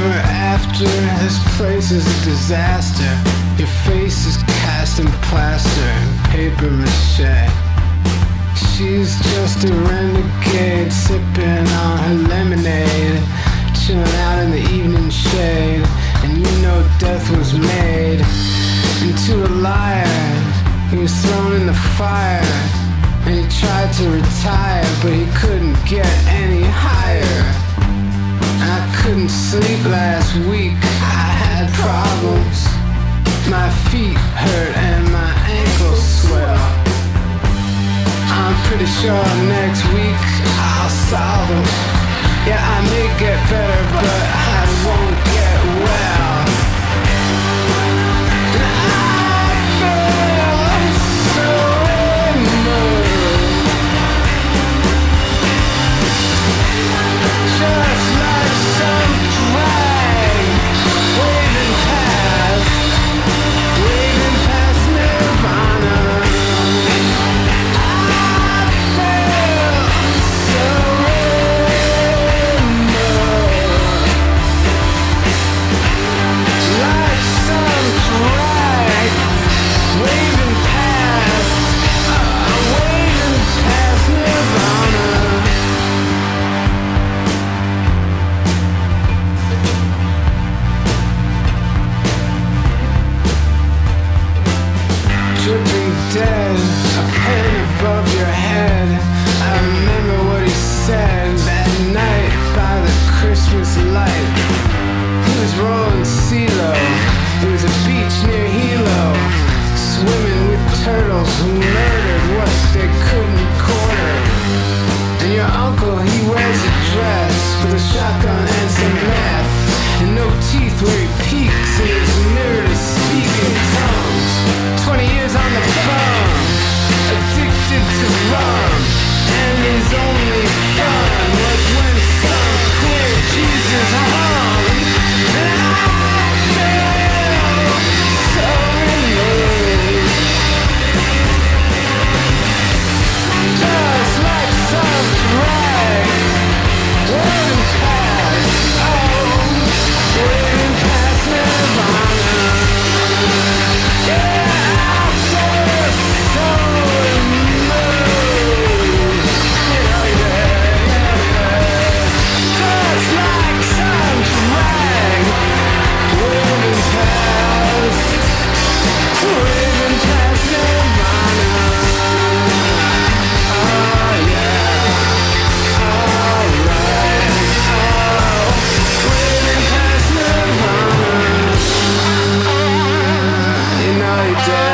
ever after. This place is a disaster. Your face is cast in plaster and paper mache. She's just a renegade, sipping on her lemonade, chilling out in the evening shade. And you know death was made into a liar. He was thrown in the fire, and he tried to retire, but he couldn't get any higher. I couldn't sleep last week, I had problems. My feet hurt and my ankles swell. I'm pretty sure next week I'll solve them. Yeah, I may get better, but I won't get well. I feel so removed, just like some drag waving past Nirvana. I feel so like some drag waving past Nirvana. Dripping dead, a pen above your head. I remember what he said that night by the Christmas light. He was rolling CeeLo. It was a beach near Hilo, swimming with turtles who murdered what they couldn't quarter. And your uncle, he wears a dress with a shotgun and some meth, and no teeth where he peeks in his mirror to speak in tongues. 20 years on the bum, addicted to rum, and his only fun was when some queer Jesus hung. And I feel so removed, just like some drag waving past, waving past Nirvana. Yeah, I feel so removed. Just like some drag waving past Nirvana. Oh yeah, alright, waving past Nirvana. You know he did.